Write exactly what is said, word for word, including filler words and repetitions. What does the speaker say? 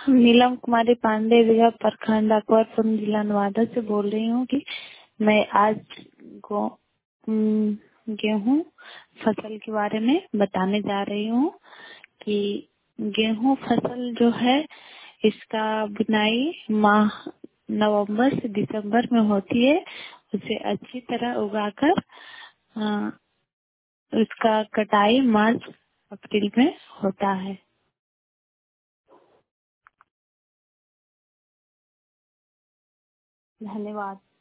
नीलम कुमारी पांडे विजय प्रखंड अकबरपुर जिला नवादा से बोल रही हूँ कि मैं आज गो अम, गेहूं फसल के बारे में बताने जा रही हूँ कि गेहूं फसल जो है इसका बुनाई माह नवंबर से दिसंबर में होती है। उसे अच्छी तरह उगाकर अ, उसका कटाई मार्च अप्रैल में होता है। धन्यवाद।